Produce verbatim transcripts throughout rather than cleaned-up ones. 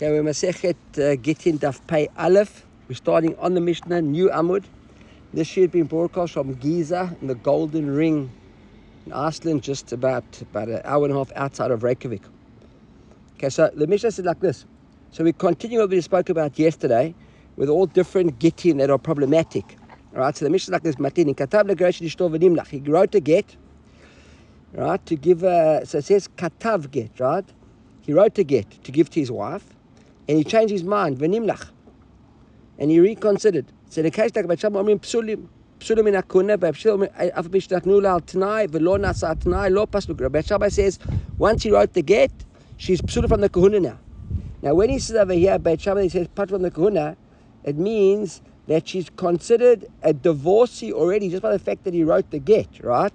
Okay, we're Masechet uh, Gittin Daf Pei Aleph. We're starting on the Mishnah, new Amud. This year has been broadcast from Giza in the Golden Ring in Iceland, just about, about an hour and a half outside of Reykjavik. Okay, so the Mishnah said like this. So we continue what we spoke about yesterday with all different Gittin that are problematic. Alright, so the Mishnah is like this. Matini Katav leGeresh Ishto v'Nimlach. He wrote a get, right, to give, a, so it says Katav get, right? He wrote a get to give to his wife. And he changed his mind, v'nimlach, and he reconsidered. So the case like Beit Shammai omrim psulim, psulim in hakuna, v'psulim af b'shtatnu al t'nai, v'lo nasa t'nai, lo pasluk. Beit Shammai says, once he wrote the get, she's psulim from the kahuna now. Now when he says over here, Beit Shammai, he says pat from the kahuna, it means that she's considered a divorcee already just by the fact that he wrote the get, right?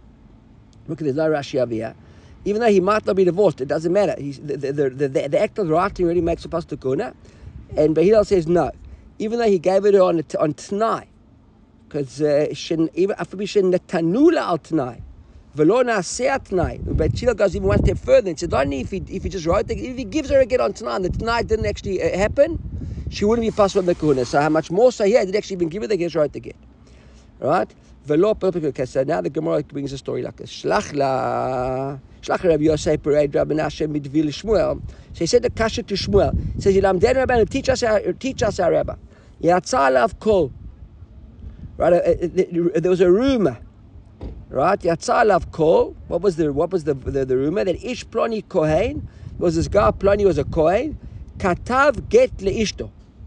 Look at this, no Rashi over here. Even though he might not be divorced, it doesn't matter. He's, the, the, the, the, the act of writing already makes a pasuk kuna. And Behilal says no. Even though he gave it on on t'nai, because even after we said netanula al t'nai, v'lo na'aseh t'nai. But Shila goes even one step further and said, only if he if he just wrote the, if he gives her a get on t'nai and the t'nai didn't actually uh, happen, she wouldn't be passed from the kuna. So how much more so here did actually even give her the get, wrote the get, right? V'lo perfect. Okay, so now the Gemara brings a story like this. Shlach la. Shlach Rabbi Yosef Pereid Rabbi Menashe Midvil Shmuel. So he said the kasha to Shmuel. He says, "Yilamden Rabbi, teach us, our, teach us, our Rabbi. Yatzal alav kol." Right? Uh, uh, there was a rumor. Right? Yatzal alav kol. What was the what was the the, the rumor that Ish Ploni Kohen was this guy. Ploni was a Kohen. Katav get leishto.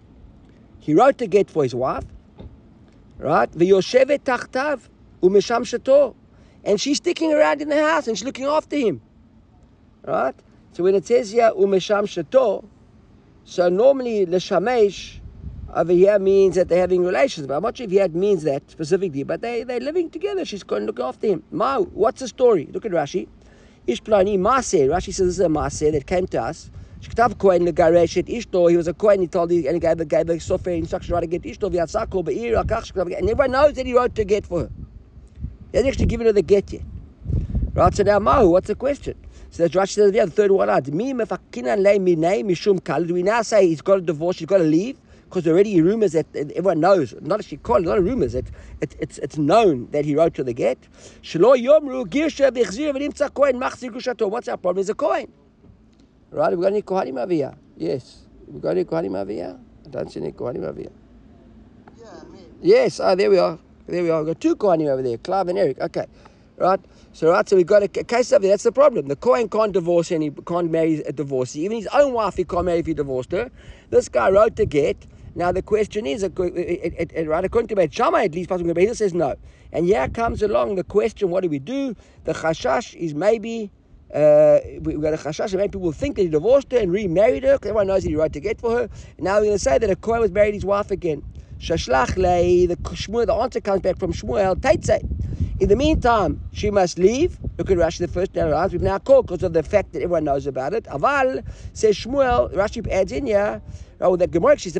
He wrote a get for his wife. Right? V'yoshevet tachtav umesham shato. And she's sticking around in the house and she's looking after him. Right? So when it says here, umesham shato, so normally leshamesh over here means that they're having relations. But I'm not sure if he had means that specifically, but they, they're living together. She's going to look after him. Ma, what's the story? Look at Rashi. Ish plani maaseh. Rashi says this is a maaseh that came to us. Shktav kohen legaresh et ishto. He was a kohen. He told you, and he gave a, gave a software instruction how to get ishto. V'yatzako be'ir akach shktav. And everyone knows that he wrote to get for her. He hasn't actually given her the get yet. Right, so now Mahu, what's the question? So that's Rashi says, yeah, the third one out. Mi mefakinan le minei mishum kal. Do we now say he's got a divorce, he's got to leave? Because already rumors that everyone knows, not actually called, not rumors, that it, it's it's known that he wrote to the get. Shelo yomru girsha v'chzir v'nimtza kohen machzir gushato. What's our problem? He's a kohen. Right, we got any kohanim over here? Yes. We got any kohanim over here? I don't see any kohanim over here. Yeah, me. Yes, oh, there we are. There we are. We've got two Kohanim over there, Clive and Eric. Okay. Right? So, right, so we've got a, a case over there. That's the problem. The Kohen can't divorce and he can't marry a divorcee. Even his own wife he can't marry if he divorced her. This guy wrote the get. Now, the question is, it, it, it, right, according to Beit Shammai, at least, Pasuk Beit says no. And here comes along the question, what do we do? The chashash is maybe, uh, we've got a chashash, and maybe people think that he divorced her and remarried her, because everyone knows that he wrote the get for her. And now we're going to say that a Kohen was married his wife again. Shashlach lei, the Shmuel, the answer comes back from Shmuel, Teitzei. In the meantime, she must leave. Look at Rashi, the first day around. We've now called because of the fact that everyone knows about it. Aval, says Shmuel, Rashi adds in here, oh, that Gemara, she said,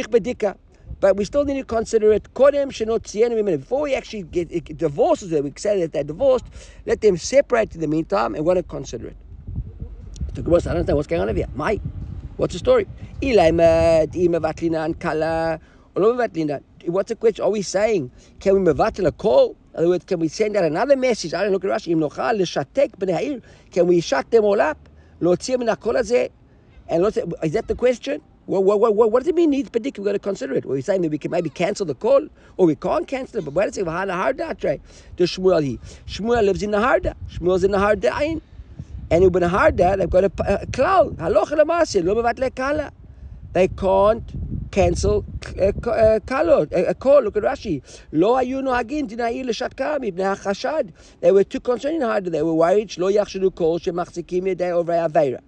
but we still need to consider it. Before we actually get it divorces them, we say that they're divorced, let them separate in the meantime and want to consider it. The Gemara says, I don't know what's going on over here. Mai, what's the story? What's the question? Are we saying, can we mevatel a call? In other words, can we send out another message? I don't look at Rashi. Can we shut them all up? And is that the question? What, what, what, what does it mean needs predicament? We've got to consider it. Are we saying that we can maybe cancel the call? Or we can't cancel it? But wait a second, the Shmuel he. Shmuel lives in the Harda. Shmuel's in the Harda. And in the Harda, they've got a, a cloud. They can't cancel a call. A call. Look at Rashi. Lo hayu nohagin dina'ir l'shatkam ibnei hachashad. They were too concerned in Harda. They were worried. Lo yachshadu kol shemachzikim yedei ovrei aveira.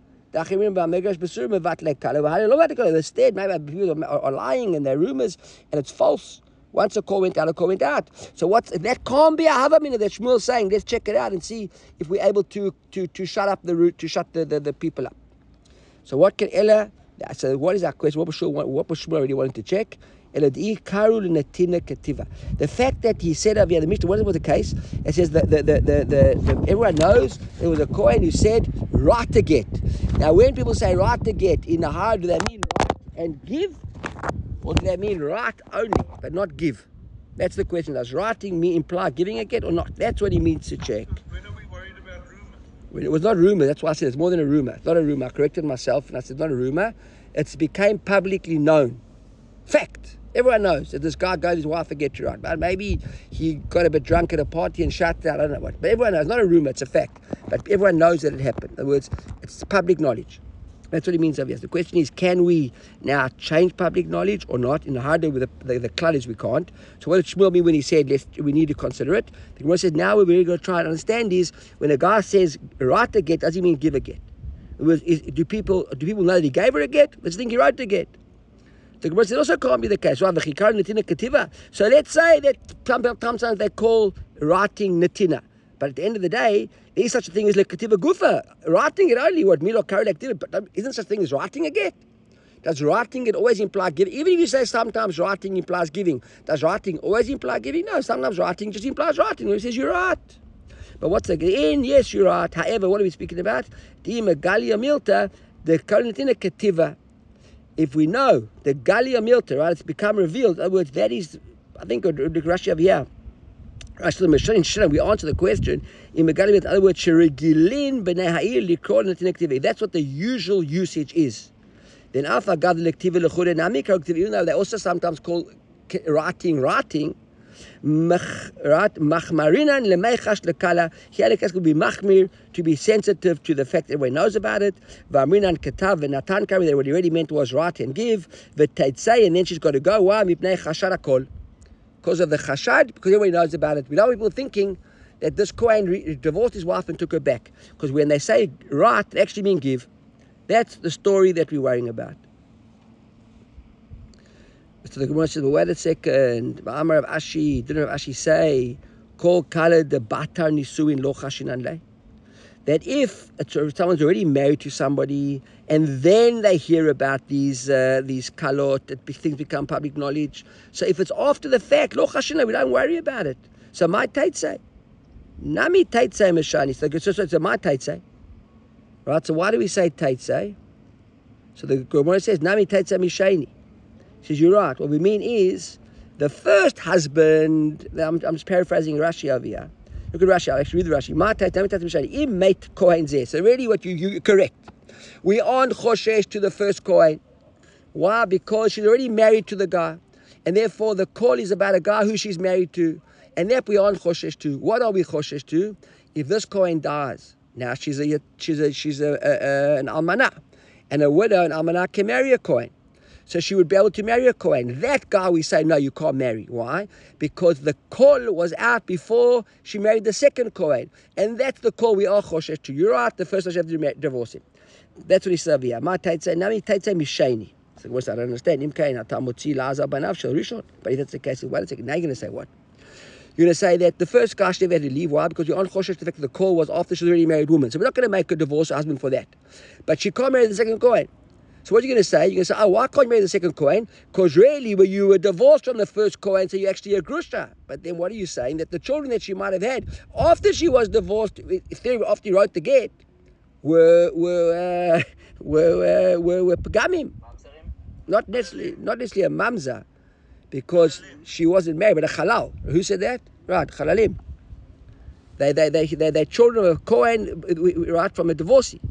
They're scared. Maybe people are lying and they're rumors and it's false. Once a call went out, a call went out. So what's that? Can't be a havamina that Shmuel's saying. Let's check it out and see if we're able to to to shut up the root, to shut the, the, the people up. So what can Ella? So what is our question? What was Shmuel, what was Shmuel really wanting to check? The fact that he said over here, the Mishnah, what was the case? It says that the, the, the, the, the, everyone knows there was a Kohen who said, right to get. Now, when people say right to get, in the hard, do they mean right and give? Or do they mean right only, but not give? That's the question. Does writing mean imply giving a get or not? That's what he means to check. When are we worried about rumor? When it was not rumor, that's why I said it's more than a rumor. It's not a rumor. I corrected myself and I said not a rumor. It became publicly known. Fact. Everyone knows that this guy got his wife a get to right. But maybe he got a bit drunk at a party and shut out. I don't know what. But everyone knows. It's not a rumor, it's a fact. But everyone knows that it happened. In other words, it's public knowledge. That's what he means over here. The question is, can we now change public knowledge or not? In the harder with the, the, the klal is we can't. So what did Shmuel mean when he said, let's, we need to consider it? The Gemara says, now we're really going to try and understand is, when a guy says, write a get, does he mean give a get? In other words, is, do people do people know that he gave her a get? Let's think he wrote a get. The Gemara says, it also can't be the case. So let's say that sometimes they call writing netina. But at the end of the day, there is such a thing as lekativa gufa. Writing it only, what milo carried activity, but isn't such a thing as writing a get? Does writing it always imply giving? Even if you say sometimes writing implies giving, does writing always imply giving? No, sometimes writing just implies writing. When it says you're right. But what's the in? Yes, you're right. However, what are we speaking about? The megalia milta, the karanetina ketiva. If we know the galia milta, right, it's become revealed. In other words, that is, I think, Rashi over here. We answer the question in Megali. In other words, that's what the usual usage is. Then Alpha Gav even though they also sometimes call writing writing. Machmarinan lemechash lekala. Here the case could be machmir, to be sensitive to the fact that everyone knows about it. V'amrinan katav v'natan kari. That what he really meant was write and give. V'teitzei, and then she's got to go. Why? Mipnei chashad hakol. Because of the chashad, because everybody knows about it. We know people thinking that this Kohen re- divorced his wife and took her back. Because when they say right, they actually mean give. That's the story that we're worrying about. So the Gemara says, but wait a second. Ba'amar of Ashi, didn't Rav Ashi say, Kol kala de batar nisuin lo chashinan lei? That if someone's already married to somebody and then they hear about these uh, these kalot, that things become public knowledge. So if it's after the fact, lo chashinan, we don't worry about it. So my teitzei, nami teitzei meshani. So it's a my teitzei, right? So why do we say teitzei? So the Gemara says nami teitzei mishani. He says, you're right. What we mean is, the first husband, I'm, I'm just paraphrasing Rashi over here. Look at Rashi, I'll actually read the Rashi. Im mate Kohen zeh. So really what you, you correct. We aren't choshesh to the first Kohen. Why? Because she's already married to the guy. And therefore the call is about a guy who she's married to. And therefore we aren't choshesh to. What are we choshesh to? If this Kohen dies, now she's a she's a she's a, a, a an almanah. And a widow, an almanah, can marry a Kohen. So she would be able to marry a Kohen. That guy we say, no, you can't marry. Why? Because the call was out before she married the second Kohen. And that's the call we are choshesh to. You're right, the first time she have to divorce him. That's what he said here. My teitzei, nami teitzei misheni. So I don't understand. But if that's the case, wait a second. Now you're going to say what? You're going to say that the first guy she never had to leave. Why? Because you're on choshesh the fact that the call was after she's already married woman. So we're not going to make her divorce her husband for that. But she can't marry the second Kohen. So what are you going to say? You're going to say, oh, why can't you marry the second Kohen? Because really, when you were divorced from the first Kohen, so you're actually a grusha. But then what are you saying? That the children that she might have had after she was divorced, after he wrote the get, were were uh, were, uh, were were pagamim. Not necessarily, not necessarily a mamza, because she wasn't married, but a halal. Who said that? Right, halalim. They they they they they children of a Kohen, right, from a divorcee.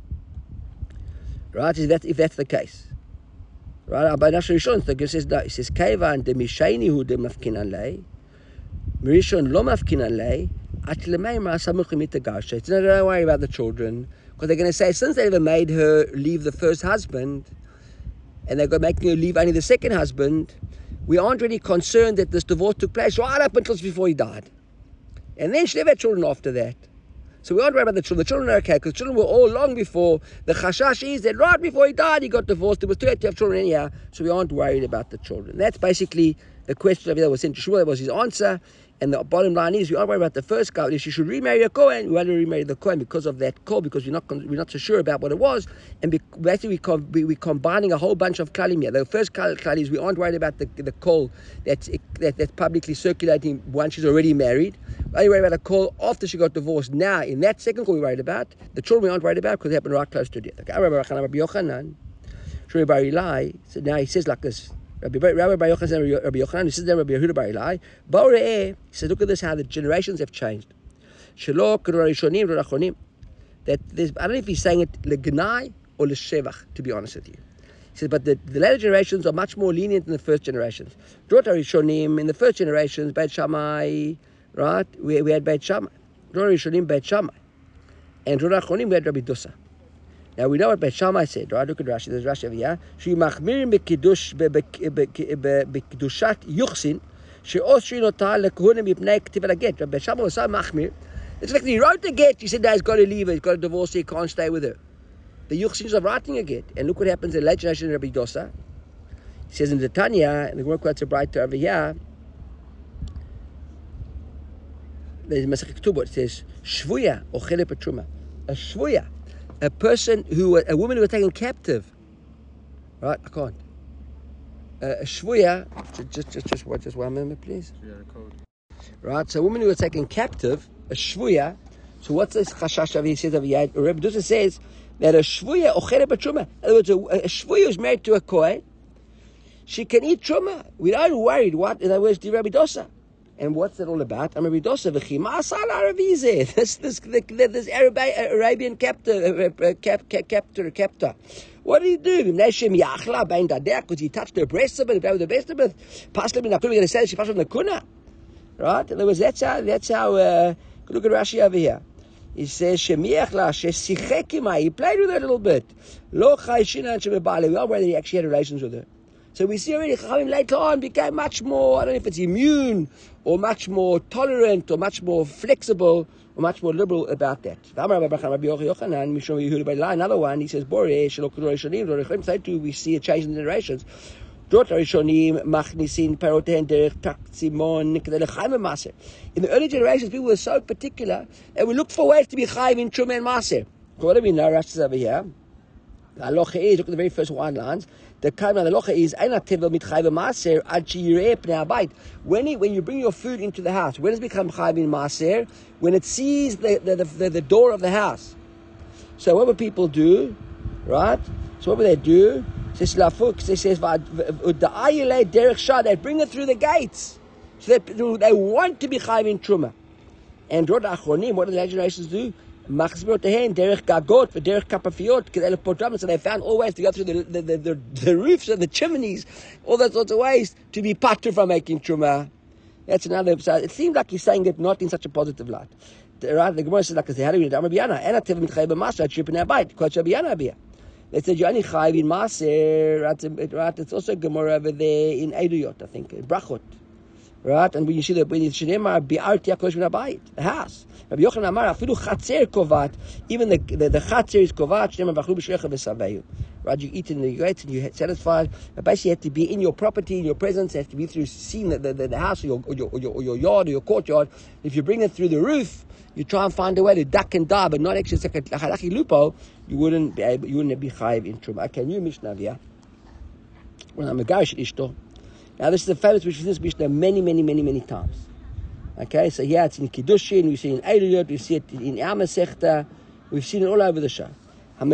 Right, if, that, if that's the case. Right, Abba Nashar Rishon, the Gemara says, no, it says, Kaivan de Mishayni hu de mafkinan lei, Mirishon lo mafkinan lei, at lemei ma'asamuchim itagasha. It's not, don't worry about the children, because they're going to say, since they ever made her leave the first husband, and they're making her leave only the second husband, we aren't really concerned that this divorce took place right up until before he died. And then she never had children after that. So we aren't worried about the children. The children are okay, because the children were all long before. The chashash is that right before he died, he got divorced. It was too late to have children anyhow, so we aren't worried about the children. That's basically the question that was sent to Shmuel. That was his answer. And the bottom line is, we aren't worried about the first guy. If she should remarry a Kohen, we want to remarry the Kohen because of that call, because we're not we're not so sure about what it was. And be, basically, we com, we, we're combining a whole bunch of klalim here. The first klal is we aren't worried about the the call that's that, that's publicly circulating once she's already married. We're only worried about a call after she got divorced. Now, in that second call, we're worried about the children. We aren't worried about because they happen right close to death. Okay, Rabbi Yochanan, Shuri Bar Eli. So now he says like this. Rabbi Bar Yochanan says Rabbi Yochanan. He says there Rabbi Yehuda Bar Eli. He says, look at this, how the generations have changed. That there's, I don't know if he's saying it legnai or leshevach, to be honest with you. He says, but the, the later generations are much more lenient than the first generations. In the first generations, Beit Shammai, right? We, we had Beit Shammai. Rishonim, Beit Shammai. And Drot Achronim, we had Rabbi Dosa. Now we know what Beit Shammai said, right? Look at Rashi. There's Rashi over here. She machmirim b'kiddush b'kiddushat yuchsin. She osri notar lekuhunim yipnei k'tiv al-get. Beit Shammai was so machmir. It's like he wrote the get. He said, no, he's got to leave her. He's got to divorce her. He can't stay with her. The yuchsins are writing a get. And look what happens in the late generation of Rabbi Dosa. He says in the Tanya, and the Gemara quotes a brighter over here. There's Masechet Ketubot. It says, shvuya ochele petruma. A shvuya. A person who, a woman who was taken captive, right? I can't. Uh, a shvuya, just, just, just, just, just one minute, please. Right. So, a woman who was taken captive, a shvuya. So, what's this chashash over here? Says over here. Rebbe Dosa says that a shvuya ochere b'truma. In other words, a, a shvuya who's married to a kohen, she can eat truma. We aren't worried. What? In other words, the Rebbe Dosa. And what's it all about? I'm Rabbi Dosa v'chima asal Aravize. This this this Arabian captor, captor, captor. What did he do? Because he touched her breast a bit, with the breast a bit. Passed him in the kuna. We're going to say she passed him in the kuna, right? In other words, that's how. That's how. Uh, look at Rashi over here. He says shemiachla shesichekima. He played with her a little bit. Lo chayshina shemebale. We are aware that he actually had relations with her. So we see already Chachamim later on became much more, I don't know if it's immune, or much more tolerant, or much more flexible, or much more liberal about that. Another one, he says, we see a change in the generations. In the early generations, people were so particular, and we looked for ways to be chayim in Truma and Maser. What do we know? Rashi over here. The halacha is, look at the very first one lines. The kind of the halacha is, when it, when you bring your food into the house, when does it become chayv in maser? When it sees the the, the the door of the house. So what would people do, right? So what would they do? It says, it says, they bring it through the gates. So they, they want to be chayv in truma. And what do the generations do? So they found all ways to go through the, the, the, the, the roofs and the chimneys, all those sorts of ways to be patur from making truma. That's another. So it seems like he's saying it not in such a positive light. Right? The Gemara says like, how do we do? They said you only chayiv in maser. Right? It's also Gemara over there in Eiduyot, I think, in Brachot. Right, and when you see the when you see them bi'arti hakodesh min habayit, the house. Rabbi Yochanan Amar afilu chatzer kovat, even the the, the chatzer is kovat. Shnei mavachlu b'shrecha v'saveyu. Right, you eat in the gates and you're satisfied. But basically, you have to be in your property, in your presence. You have to be through seeing the, the, the, the house or your, or your or your or your yard or your courtyard. If you bring it through the roof, you try and find a way to duck and dive, but not actually like a halachi lupo. You wouldn't be able, you wouldn't be chayiv in truma. Okay, new mishnah here. When I'm a garish ishto. Now this is a famous which is this Mishnah many, many, many, many times. Okay, so here it's in Kiddushin, we see it in Eiliyot, we see it in Yam Masechta, we've seen it all over the show. So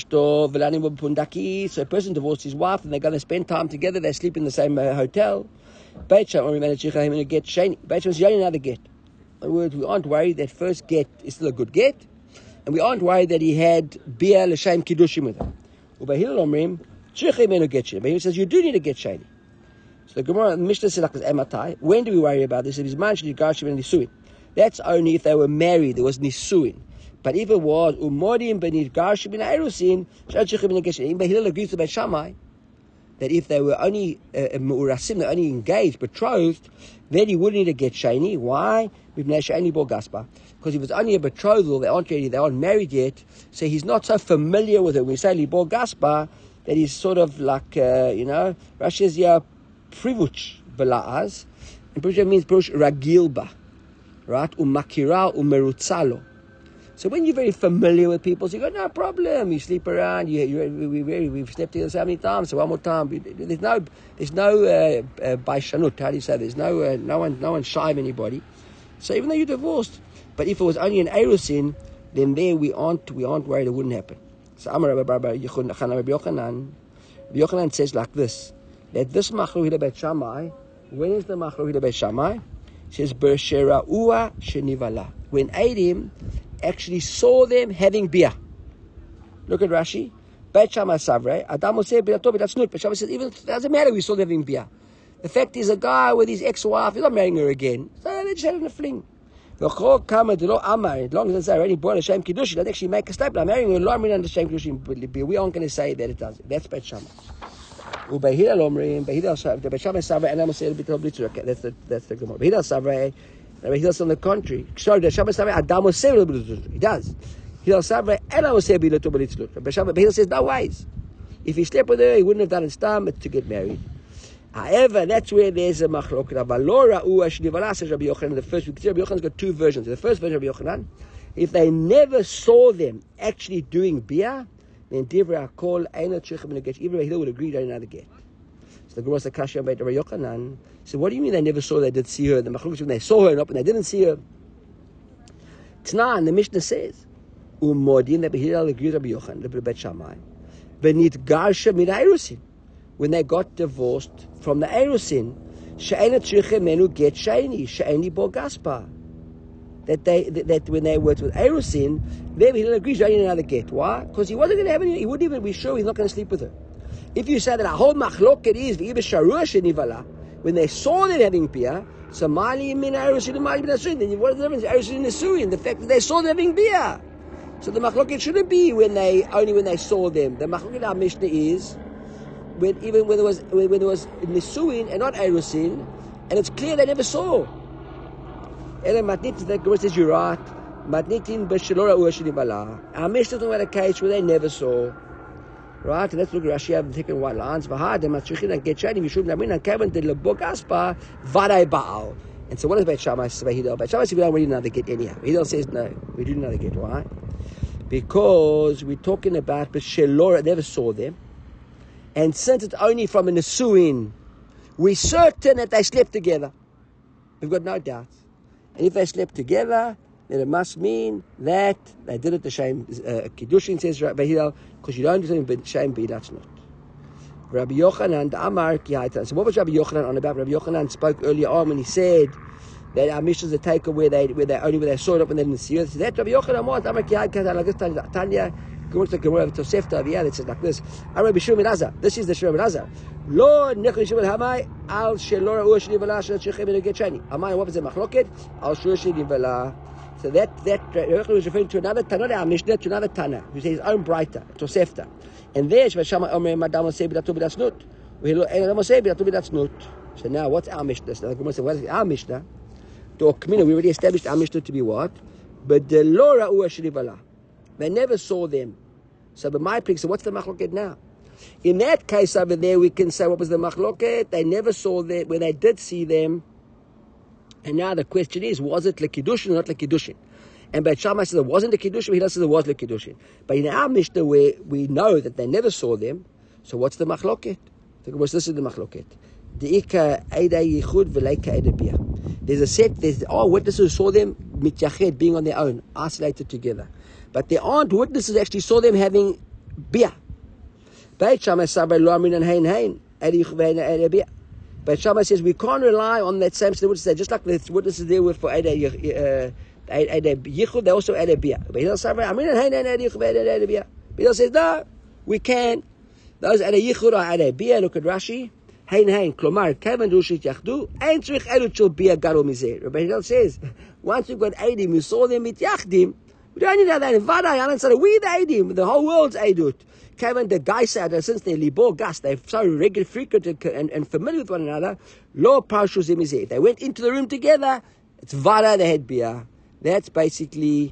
a person divorced his wife and they're going to spend time together, they sleep in the same uh, hotel. Beit Shammai, we managed to get Sheni. Beit Shammai is only another get. In other words, we aren't worried that first get is still a good get, and we aren't worried that he had Bia L'Shem Kiddushin with him. But he says you do need to get Sheni. So the Gemara, the Mishnah says like Ematai. When do we worry about this? If his man should garshim and nisuin, that's only if they were married. There was nisuin. But if it was umodim benir garshim and erusin, shachichem and geshin. But Hillel agrees with Beit Shammai that if they were only mu'urasim, they're only engaged, betrothed, then he wouldn't need to get sheni. Why? Because if it's only a betrothal, they aren't ready, they aren't married yet. So he's not so familiar with it. When we say libor gaspa, that he's sort of like uh, you know, Russia's yeah. Privuch bela'az, Perusha means Perush Ragilba, right? Umakira umerutzalo. So when you're very familiar with people, so you go, no problem. You sleep around. You, you, we, we, we've slept together so many times. So one more time. There's no, there's no uh, uh, baishanut. How do you say? There's no, uh, no one, no one shy of anybody. So even though you're divorced, but if it was only an erusin, then there we aren't, we aren't worried it wouldn't happen. So Amar Rabbi Yochanan, Yochanan says like this: that this machloket bet Shammai. When is the machloket bet Shammai? It says Bershera'ua shenivala. When Adam actually saw them having beer. Look at Rashi. Bet Shammai Savre. Adam said, that's not. But Shammai says, even it doesn't matter, we saw them having beer. The fact is, a guy with his ex-wife, he's not marrying her again. So they just had a fling. As long as it's already born a shame kiddush, it doesn't actually make a statement. I'm marrying her, I'm marrying the shame kiddush. We aren't going to say that it does. That's Bet Shammai. Ubehidal Omrim, Behidal Savre, the Bet Shammai Savre, and I'm saying a bit of literature. Okay, that's the that's the Gemara. Behidal Savre. He does on the contrary. Sorry, the Shabbos Savre, Adam was saying he does. He does Savre, and I was saying be little bit little. But Shabbos, he says no ways. If he slept with her, he wouldn't have done it stam to get married. However, that's where there's a machlok. Rabalora uash nivala says Rabbi Yochanan. The first, we can see Rabbi Yochanan's got two versions. The first version of Rabbi Yochanan, if they never saw them actually doing bia, then divra kol eina tzrichem neget. Even Rabbi would agree they didn't have to get. The Gemara said Kasha about Rabbi Yochanan. So what do you mean they never saw? They did see her. The machlokes when they saw her and they didn't see her. Tana, and the Mishnah says, Umodim that Behidal agrees Rabbi Yochanan, the Bet Shammai, Benit Garsha Min Eirusin, when they got divorced from the Eirusin, She'ena Tzrichem Menu Get Sheini She'eni Bo Gaspa. That they that, that when they worked with Eirusin, then Behidal agrees they didn't know how to get. Why? Because he wasn't going to have any. He wouldn't even be sure he's not going to sleep with her. If you say that a whole machloket is when they saw them having beer, so mali min erusin and mali min asuin. Then what is the difference? Erusin and asuin. The fact that they saw them having beer. So the machloket shouldn't be when they only when they saw them. The machloket our Mishnah is when even when there was when, when there was nisuin and not erusin, and it's clear they never saw. And matnit the Gemara says you're right. Matnitin b'shelora u'ashini bala. Our Mishnah is talking about a case where they never saw. Right, and let's look at Rashi. I've taken one lines. V'had matzrichin and get shani mishum namin and kevin de lebog aspa vaday baal. And so what does Bet Shammai say? Behidal. Bet Shammai says we don't really know the get anyhow. Behidal says no, we do know the get. Why? Because we're talking about but Shelora never saw them, and since it's only from a nesuin, we're certain that they slept together. We've got no doubts. And if they slept together, then it must mean that they did it the same. Uh, Kiddushin says Behidal, because you don't do something shame be that's not. Rabbi Yochanan the Amar Kiyaita. So what was Rabbi Yochanan on about? Rabbi Yochanan spoke earlier on when he said that our mission is a taker where they where they only where they saw it up and they didn't see it. So that Rabbi Yochanan was Amar Kiyaita like this Tanya. Go to the Gemara of Tosefta over here. It says like this. Rabbi Shimon Elazar. This is the Shimon Elazar. Lo nechli Shimon Hamai al shelora u'ashli v'la shel tzrichem and getchani. Amai what was the machloket? Al shurshi v'la. So that that uh, was referring to another Tana, our Mishnah, to another Tana, who says his own brighter, Tosefta. And there, Shvashama Omer Madam Sebi Datu B'Datznut. Madam Sebi Datu B'Datznut. So now, what's our Mishnah? So the Gemara says, what is our Mishnah? To Okmina, we already established our Mishnah to be what? But the Lora Uashrivala. They never saw them. So, but my place, so what's the machloket now? In that case over there, we can say, what was the machloket? They never saw them. When they did see them, and now the question is, was it lekidushin or not lekidushin? And Bet Shammai says it wasn't lekidushin, he says it was lekidushin. But in our Mishnah, where we know that they never saw them, so what's the machloket? This is the machloket. There's a set, there's are witnesses who saw them mityached, being on their own, isolated together. But there aren't witnesses who actually saw them having beer. Bet Shammai sabar lo amin and hein hein, edi beer. But Shammai says we can't rely on that same witness. Just like the witnesses there were for Eda Yichud, they also add a beer. But he says, I mean, he says, no, we can. Those Eda Yichud are Eda beer. Look at Rashi. Hein hein, klomar, kevan rushit yachdu, ein tzrich elu chul beer garo mizeh. Rabbi Hillel says, once we've got Eidim, we saw them mit yachdim, we don't need that. In Vaday, Alan said, we the Eidim, the whole world's Eidut. Kevin, the guy said that since they're libor gas, they're so regular, frequent, and, and familiar with one another. Lo parshu zimizeh. They went into the room together. It's vada. They had beer. That's basically.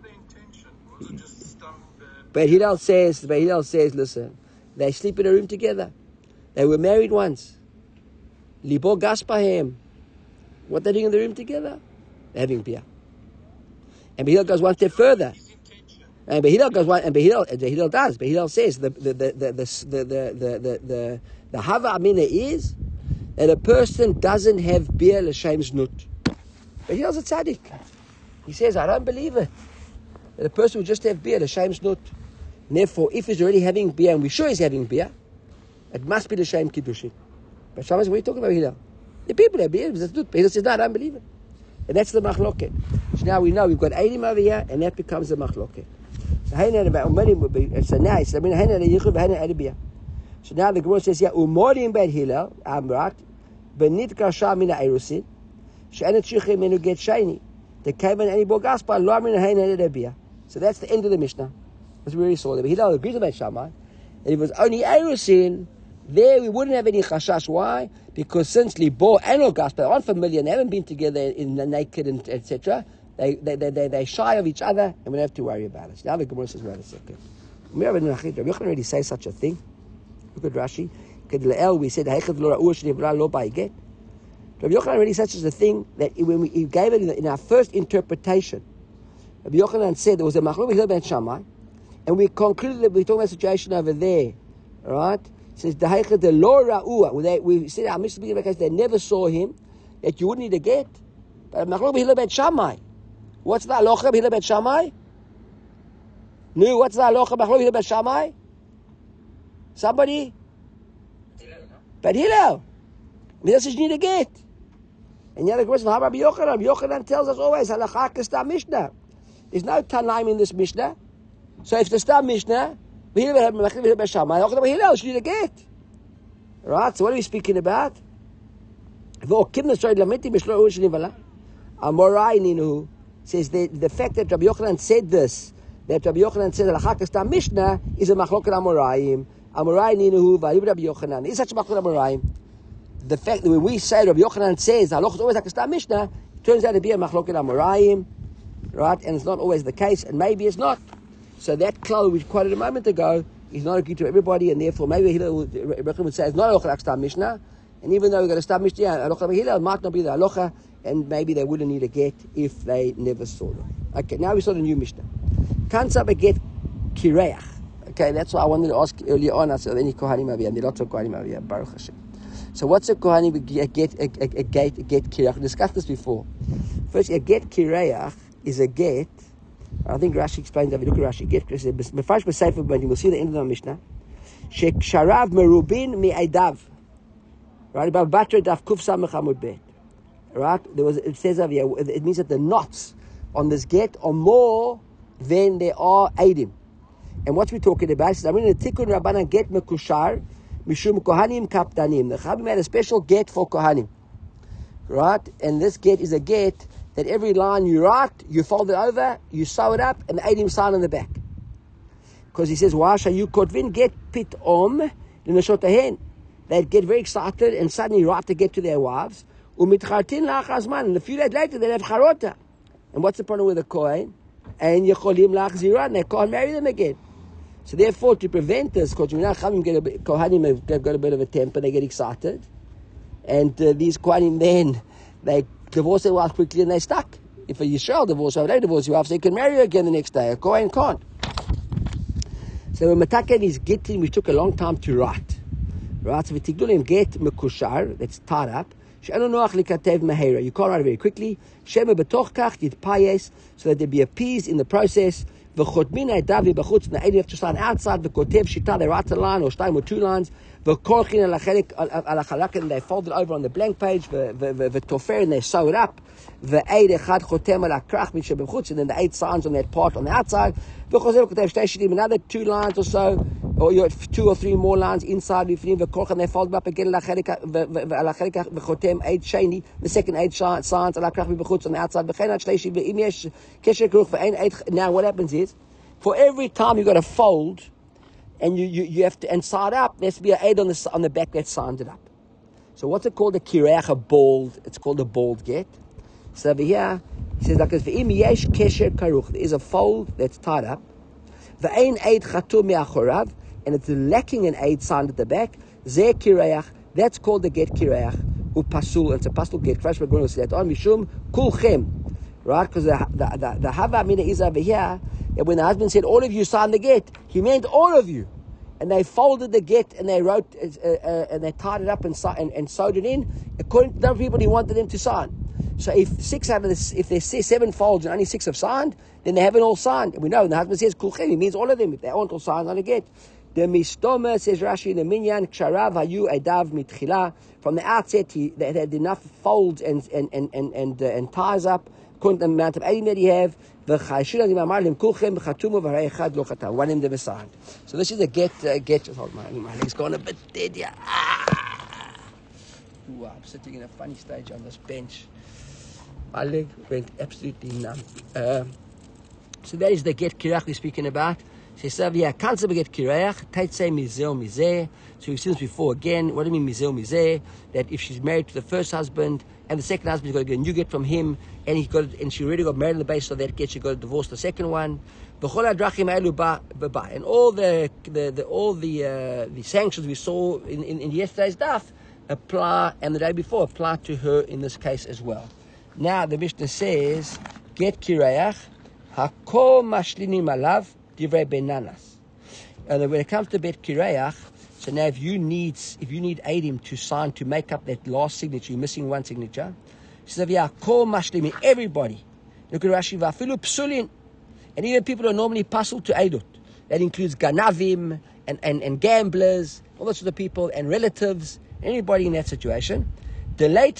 But Hillel says, but Hillel says, listen, they sleep in a room together. They were married once. Libor gas pahem. What are they doing in the room together? They're having beer. And Behillel goes one step further. And Behillel goes one, and Behillel, Behillel does. Behillel says the the the the the the the the, the, the Hava Amina is that a person doesn't have beer l'shem znut. Behillel's a tzaddik. He says, I don't believe it. That a person will just have beer l'shem znut. And therefore, if he's already having beer, and we're sure he's having beer, it must be l'shem kiddushin. But Shammai, what are you talking about, Behillel? The people have beer. Behillel says, no, I don't believe it. And that's the machloket. So now we know we've got eighty over here, and that becomes the machloket. So now, so now the Gemara says, yeah, umorim bet Hillel, amrat, benit kasha mina erusin, she'enet shichem menu get shiny. The kaven any bogaspa lo mina heina rebia. So that's the end of the Mishnah. As we already saw there. But Hillel agrees with Shammai. And if it was only erusin, there we wouldn't have any chashash. Why? Because since libo and ogaspa aren't familiar and haven't been together in the naked and et cetera, They they they they they shy of each other, and we don't have to worry about it. Now the Gemara says, wait a second. We Rabbi Yochanan already say such a thing. Look at Rashi. We said Rabbi Yochanan already said such a thing that when we he gave it in, the, in our first interpretation, Rabbi Yochanan said there was a machlok Hillel ben Shammai, and we concluded that we're talking about a situation over there, right? It says the Heichad the Lo Ra'ua. They we said our Mishnah because they never saw him, that you wouldn't need a get. But machlok Hillel ben Shammai. What's the halacha b'Hillel ben Shammai? No, what's the halacha b'Hillel ben Shammai? Somebody? Ben Hillel. Hillel says you need a get. And the other question, how about Rabbi Yochanan? Rabbi Yochanan tells us always, halacha k'stam Mishnah. There's no Tanaim in this Mishnah. So if the stam Mishnah, b'Hillel ben Shammai, halacha b'Hillel, you need a get. Right, so what are we speaking about? Amorai ninu. Says the, the fact that Rabbi Yochanan said this, that Rabbi Yochanan said that L'chakastam Mishnah is a machloket Amoraim. Amorai ninuhu v'alib Rabbi Yochanan. Is such a machloket Amoraim. The fact that when we say Rabbi Yochanan says halacha is always L'chakastam Mishnah, it turns out to be a machloket Amoraim, right? And it's not always the case, and maybe it's not. So that klal we quoted a moment ago is not agreed to everybody, and therefore maybe Hillel would, would say it's not a L'chakastam Mishnah. And even though we've got a stam Mishnah, halacha Hillel might not be the halacha. And maybe they wouldn't need a get if they never saw them. Okay, now we saw the new Mishnah. Can't a get kireach. Okay, that's what I wanted to ask earlier on. I said, any kohanim over here, and lots of kohanim over here, Baruch Hashem. So what's a kohanim a get, a, a, a get, a get kireach? We discussed this before. First, a get kireach is a get. I think Rashi explains that. Look at Rashi. Get mefash b'sefer, but we'll see the end of the Mishnah. Sheksharav merubin mi'edav. Right about batra daf kuf samach amud bet. Right? There was, it says over here, it means that the knots on this get are more than there are Eidim. And what we're talking about is, I mean, the Tikkun Rabbanan get mekushar, mishum kohanim kaptanim. The Chabad made a special get for kohanim. Right? And this get is a get that every line you write, you fold it over, you sew it up, and the Eidim sign on the back. Because he says, why shall you kotvin get pit om, l'neshotahen? They'd get very excited and suddenly write to get to their wives. And a few days later they have charota. And what's the problem with the kohen? And yecholim lachzira, and they can't marry them again. So therefore, to prevent this, because you know, kohanim have got a bit of a temper, they get excited, and uh, these kohanim then they divorce their wives quickly and they're stuck. If a Yisrael divorce or they divorce your wife, so they can marry her again the next day. A kohen can't. So when Mataken is getting, we took a long time to write. Right? So we take get mekushar, that's tied up. You can't write it very quickly. So that there be a peace in the process. And the have to stand outside. They write a line or or two lines. And they fold it over on the blank page. And they sew it up. And then the eight signs on that part on the outside. Another two lines or so, or you have two or three more lines inside. And they fold them up again. The second eight signs on the outside. Now what happens is, for every time you've got to fold, and you, you, you have to, and side up, there has to be an aid on the, on the back that signs it up. So what's it called? A kireach, a bald, it's called a bald get. So over here, he says like this, there is a fold that's tied up, and it's lacking an aid signed at the back, that's called the get kireach. upasul, and it's a pasul get. Crash we're going to say that on mishum kulchem, right? Because the the the, the hava mina is over here. And when the husband said, "All of you sign the get," he meant all of you. And they folded the get and they wrote uh, uh, and they tied it up and, and and sewed it in according to the people he wanted them to sign. So if six have this, if there's seven folds and only six have signed, then they haven't all signed. And we know, and the husband says kulchem, he means all of them. If they aren't all signed on a get. The mistoma, says Rashi in the minyan, ksharav hayu edav mitchila. From the outset, he they had enough folds and and and and and, uh, and ties up according to the amount of eighty that he have. One of them signed. So this is a get uh, get. Oh, my, my leg's gone a bit dead. Yeah. Ah. Ooh, I'm sitting in a funny stage on this bench. My leg went absolutely numb. Uh, so that is the get kirach we're speaking about. So we've seen this before again. What do you mean mizeh mizeh? That if she's married to the first husband and the second husband, she's got to get a new get from him, and he got and she already got married on the basis of that get, she got to divorce the second one. And all the the, the all the uh, the sanctions we saw in, in, in yesterday's daf apply, and the day before apply to her in this case as well. Now the Mishnah says, get kireach hakol mashlinim alav divrei benanas. And when it comes to bet kireach, so now if you need if you need Adim to sign to make up that last signature, you're missing one signature. She says, yeah, kol mashlimin, everybody. Look at Rashi, vafilu psulin, and even people who are normally pasul to Eidut. That includes ganavim and, and, and gamblers, all those sort of people, and relatives, anybody in that situation. Because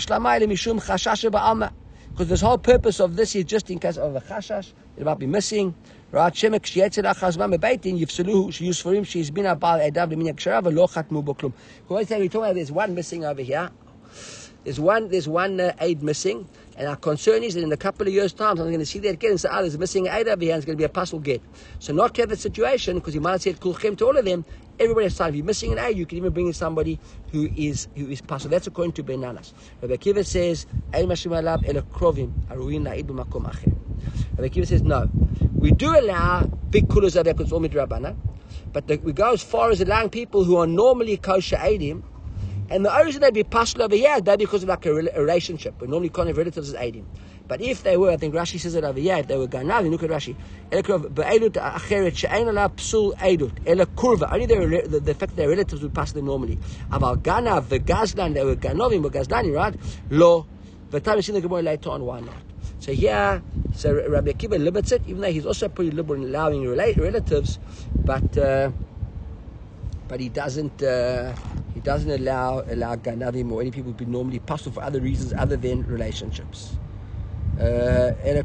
this whole purpose of this is just in case of a chashash, it might be missing. Right? Shemek sheyetzed achazman bebeitin yifsuluhu she's for him she's been abal edav leminyak sharav lo chatmu boklum. We're talking about there's one missing over here. There's one there's one uh, aid missing, and our concern is that in a couple of years' time, I'm going to see that again and say, ah, there's a missing aid over here, and it's going to be a pasul get. So not to have the situation, because you might have said kulchem to all of them. Everybody has time. If you're missing an aid, you can even bring in somebody who is who is pasul. That's according to Benanas. Rabbi Akiva says, "Ein mashlim alav ela krovim aruin la'id b'makom acher." Rabbi Akiva says, no, we do allow big kulas over because it's all midrabanan, but the, we go as far as allowing people who are normally kosher aidim. And the only reason they'd be pasul over here, they'd be because of like a, a relationship. But normally kind of relatives as aidim. But if they were, I think Rashi says it over here, if they were ganav, look at Rashi. Only the, the, the fact that their relatives would pass them normally. Aval ganav, the gazlan, they were ganovim, but gazlani, right? Lo. The time we see the Gemara later on, why not? So here, so Rabbi Akiva limits it, even though he's also pretty liberal in allowing rela- relatives, but uh, but he doesn't. Uh, He doesn't allow allow ganavim or any people to be normally pasul for other reasons other than relationships. Uh, get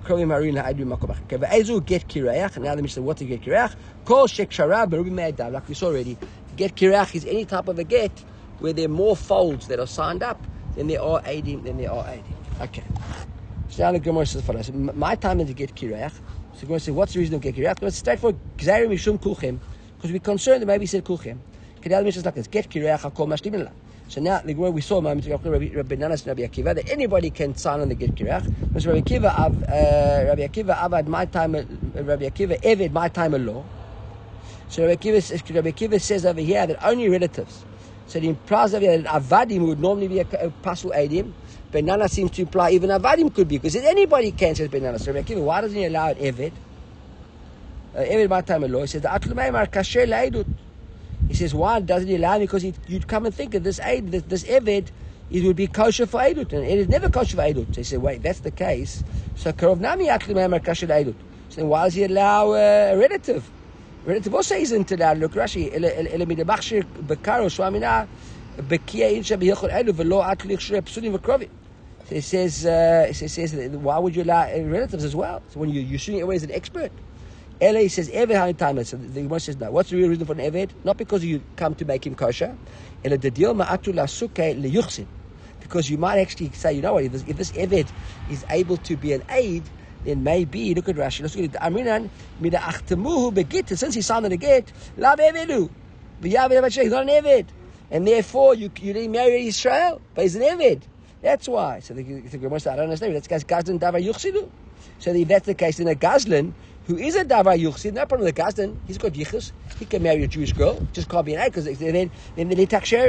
kireach. Now the Mishnah, what to get kireach? Kol shek sharav berubi me'adav. Like we saw already, get kireach is any type of a get where there are more folds that are signed up than there are eighty. Than there are eighty. Okay. So now the Gemara says for us. My time is to get kireach. So the Gemara says, what's the reason to get kireach? It's straightforward. Gzeirim mishum kulchem, because we're concerned that maybe he said kulchem. Like this. Get kireach hakol mashlimin la. So now the way we saw Rabbi Nanas and Rabbi Akiva that anybody can sign on the get kireach. Because Rabbi Akiva, uh, Rabbi Akiva avad my time, Rabbi Akiva eved my time a law. So Rabbi Akiva, Rabbi Akiva says over here that only relatives. So the implies over here that avadim would normally be a, a pasul aidim. But Nana seems to imply even avadim could be, because anybody can, says Ben Nana. So Rabbi Akiva, why doesn't he allow an eved? Uh, eved my time a law. He says the atlumayim are kasher laidut. He says, why doesn't he allow me? Because he, you'd come and think that this aid, this, this eved, it would be kosher for Eidut, and it is never kosher for Eidut. So he said, wait, that's the case. So Karov Nami Aklimam kosher Eidut. So then why does he allow uh, a relative? A relative also isn't allowed. Look, Rashi, Elamid Bachshir Bekaro Swamina Bekia Insha Behichot Eidut Velo Atlich Shre Psunim V'Krovi. So he says, uh, he says, why would you allow relatives as well? So when you, you're shooting away as an expert. Ela, he says, Eved HaNitayim. So the Gemara says, no. What's the real reason for an Eved? Not because you come to make him kosher. Ela Dedil Ma'atu Lasuke Leyuchsin. Because you might actually say, you know what, if this, if this Eved is able to be an aid, then maybe, look at Rashi, let's look at Amrinan, Mida Achtamuhu Begit, since he signed the get, Lav Evedu. V'yav Eved he's not an Eved. And therefore, you, you didn't marry Israel, but he's an Eved. That's why. So the, the Gemara says, I don't understand. That's because Gazlan Davar Yuchsidu. So if that's the case, then a Gazlan, who is a Davar Yuchsid, no problem with the Gazlan, he's got Yichus, he can marry a Jewish girl, just can't be an aid, because then, then the Litak share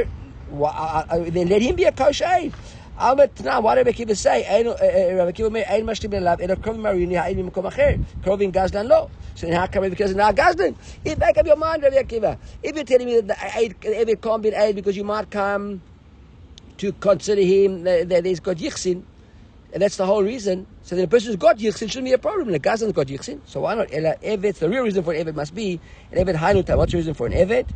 then let him be a kosher aid. Albert, now why did Rabbi Akiva say? Rabbi Akiva made ein mashlim belav ela krovim marini ha'edim mekom acher krovim gazlan lo. So then how come because now gazlan? If back up your mind, Rabbi Akiva. If you're telling me that the aid, it can't be an aid because you might come to consider him that, that he's got yichsin, and that's the whole reason. So then the person who's got yichsin shouldn't be a problem. The gazlan's got yichsin, so why not ela evet? The real reason for an evet must be an evet ha'inuta. What's the reason for an evet?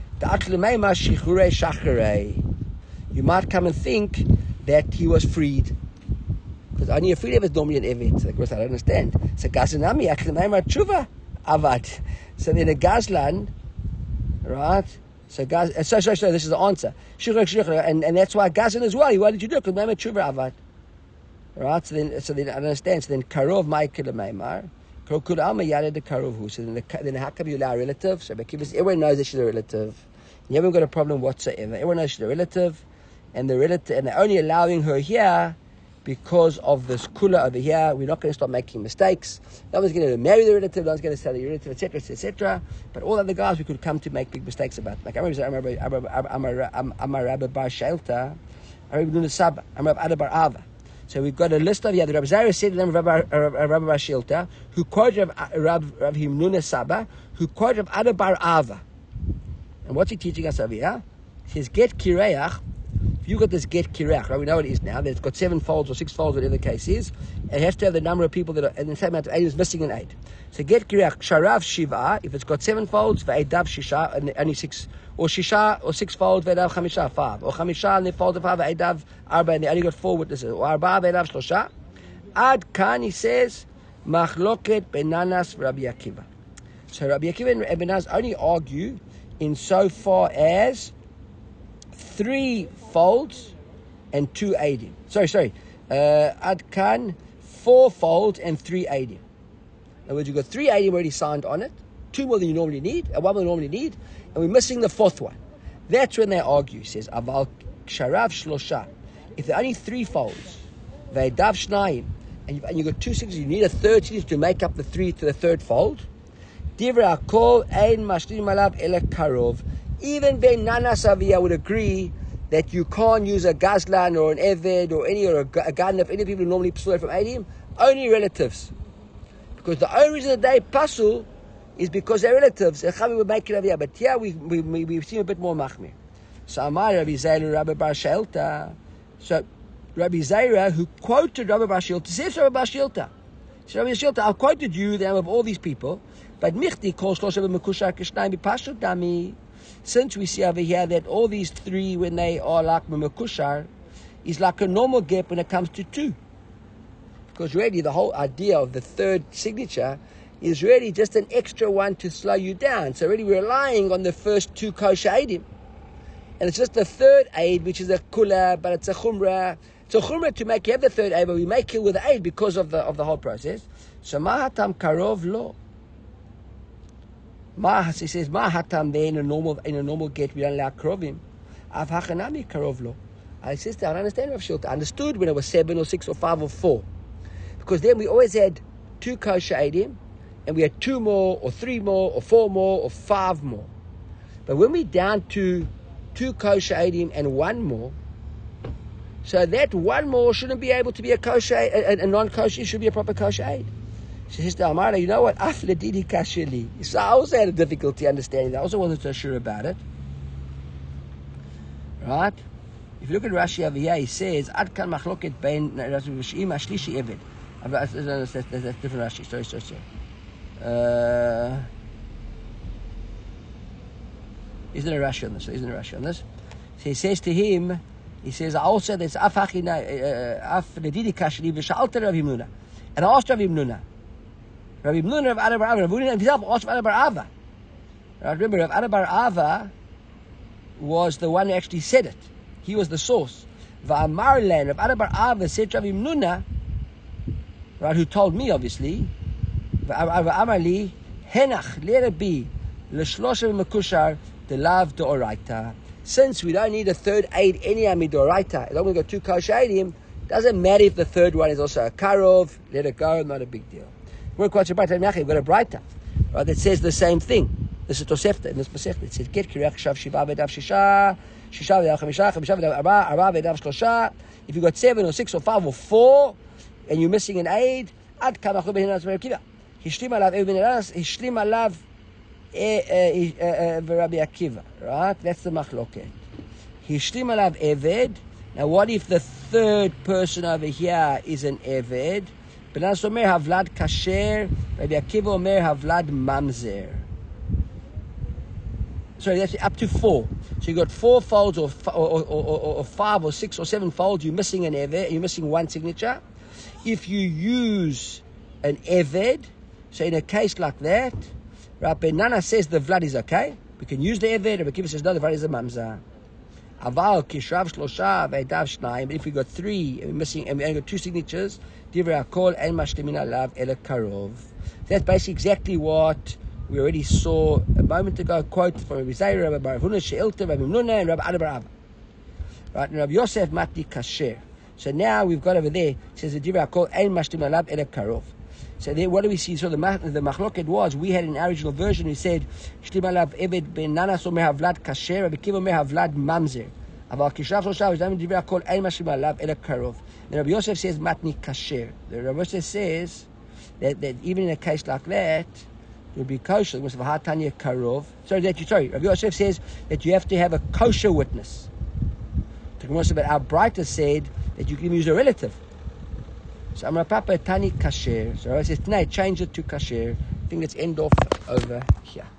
You might come and think that he was freed. Because only a freed evet is normally an evet. Of course, I don't understand. So Gazlanami, Achlemayma Tshuva Avad. So then a Gazlan, right? So Gaz, so, so, so this is the answer. And, and that's why Gazlan as well. Why did you do it? Because Mayma Tshuva Avad. Right? So then, so then I understand. So then Karov Michael Maymar. So then, the, then how come you allow relatives? So everyone knows that she's a relative. You haven't got a problem whatsoever. Everyone knows she's a relative, and the relative, and they're only allowing her here because of this kula over here. We're not going to start making mistakes. No one's going to marry the relative. No one's going to sell the relative, et cetera, et cetera. But all other guys we could come to make big mistakes about. Like I remember, I remember, I'm a Rabbi Bar Shelta. I remember Nuna Saba. I'm Rabbi Ada Bar Ava. So we've got a list of, yeah, the Rabbi Zara said the name of Rabbi, Rabbi, Rabbi Bar Shilta, who quoted Rabbi, Rabbi, Rabbi Himnuna Saba, who quoted Rabbi Ada Bar Ava. And what's he teaching us over here? He says, get kireach. If you've got this get kireach, right, we know what it is now, that it's got seven folds or six folds, whatever the case is, it has to have the number of people that are, and the same amount of eight is missing an eight. So get kireach, sharav shiva, if it's got seven folds, ve'edav shisha, and only six, or shisha, or six folds, ve'edav chamisha, five, or chamisha, and the folds of five, ve'edav arba, and they only got four witnesses, or arba, ve'edav shlosha. Ad kan, he says, machloket benanas Rabbi Akiva. So Rabbi Akiva and Rabbi Naz only argue in so far as three folds and two eighty. Sorry, sorry. Uh, Ad kan, four folds and three eighty. In other words, you've got three eighty already signed on it, two more than you normally need, and one more than you normally need, and we're missing the fourth one. That's when they argue. He says, Aval sharav shlosha. If there are only three folds, ve'edav shnayim, and you've, and you've got two sixes, you need a third six to make up the three to the third fold. Divra kol ein mashlim alav ele karov. Even Ben Nana Savia would agree that you can't use a Gazlan or an Eved or any or a, a Ganef, any people who normally pursue from Adim, only relatives. Because the only reason that they puzzle is because they're relatives. And Chavi would make it over here. But here we, we, we, we seem a bit more machmir. So Amar Rabbi Zaira, Rabbi Bar Shelta. So Rabbi Zaira, who quoted Rabbi Bar Shelta, says Rabbi Bar Shelta. So Rabbi Shelta, I've quoted you the name of all these people, but Michti calls Shlosha Mekushar Kishnai Bipashut Dami. Since we see over here that all these three, when they are like Mekushar, is like a normal gap when it comes to two. Because really the whole idea of the third signature is really just an extra one to slow you down. So really we're relying on the first two kosher aidim. And it's just the third aid, which is a kula, but it's a chumrah. It's a chumrah to make you have the third aid, but we make it with the aid because of the of the whole process. So mahatam karov lo. He says, mahatam there in a normal in a normal gate we don't allow krovim. Av hachanami karov lo. I says, I don't understand Rav Shilta. I understood when it was seven or six or five or four. Because then we always had two kosher aidim, and we had two more, or three more, or four more, or five more. But when we're down to two kosher aidim and one more, so that one more shouldn't be able to be a kosher, a, a non-kosher, it should be a proper kosher aid. She says to Amara, you know what? Af ledidi kasheli. So I also had a difficulty understanding that. I also wasn't so sure about it. Right? If you look at Rashi over here, he says, Ad kan machloket bein Rashim ashlishi eved. That's different Rashi. Sorry, sorry, sorry. Uh, isn't there a Rashi on this? Isn't there a Rashi on this? So he says to him, he says, I also, there's af hachina, af ledidi kasheli v'sha'alta Rav Himnuna. And I asked Rav Himnuna, Rav Himnuna, Rav Ada Bar Ava, Rav Himnuna himself asked Rav Ada Bar Ava. Right, remember, Rav Ada Bar Ava was the one who actually said it. He was the source. Va'amar len, Rav Ada Bar Ava said to Rav Himnuna, right, who told me, obviously, Va'amar li, henach, let it be, l'shlosha v'mekushar, the lav d'oraita. Since we don't need a third aid anyhow midoraita, as long as we've got two kosher aidim, doesn't matter if the third one is also a karov, let it go, not a big deal. We're quite surprised. We've got a braita, right, that says the same thing. This is Tosefta in this Masechta. It says, "Get kireach shav shiva vedav shisha שישה ודאב חמישה, חמישה ודאב ארבעה, ארבעה ודאב שלושה. If you got seven or six or five or four, and you're missing an aid, עד כמה אנחנו בהנהלת רבי עקיבא. השלים עליו אבן אלעס, השלים עליו ורבי עקיבא. Right? That's the מחלוקת. השלים עליו עבד. Now what if the third person over here is an עבד? בנס אומר הבלד כשר, רבי עקיבא אומר הבלד ממזר. Sorry, that's up to four. So you got four folds or, or, or, or, or five or six or seven folds. You're missing an eved. You're missing one signature. If you use an eved, so in a case like that, Rabbi Nana says the vlad is okay. We can use the eved. Rabbi Kiva says no, the vlad is a mamza. Aval kishrav shlosha ve'dav shnayim. But if we got three and we're missing and we only got two signatures, divrei hakol en mashlemin alav ela karov. That's basically exactly what we already saw a moment ago, a quote from Rabbi Zayra, Rabbi Baruch Huna, She'ilta, Rabbi Mnuna, and Rabbi Ada Bar Abba. Right, and Rabbi Yosef Matni Kasher. So now we've got over there, it says the Divrei HaKol, Ein Mashlim Alab Ela Karov. So there, what do we see? So the, the Machloket was, we had an original version who said, Shlim Alab Eved Ben Nanas Omer Havlad Kasher, Rabbi Kiva Omer Havlad Mamzer. Aval Kishav Shosha, was done Divrei HaKol, Ein Mashlim Alab Ela Karov. And Rabbi Yosef says Matni Kasher. The Rabbi Yosef says that, that even in a case like that, it would be kosher. It must have a hatanya karov. Sorry, that you sorry. Rabbi Yosef says that you have to have a kosher witness. But our brighter said that you can use a relative. So Amar Papa Tani kasher. So I says, no, change it to kasher. I think let's end off over here.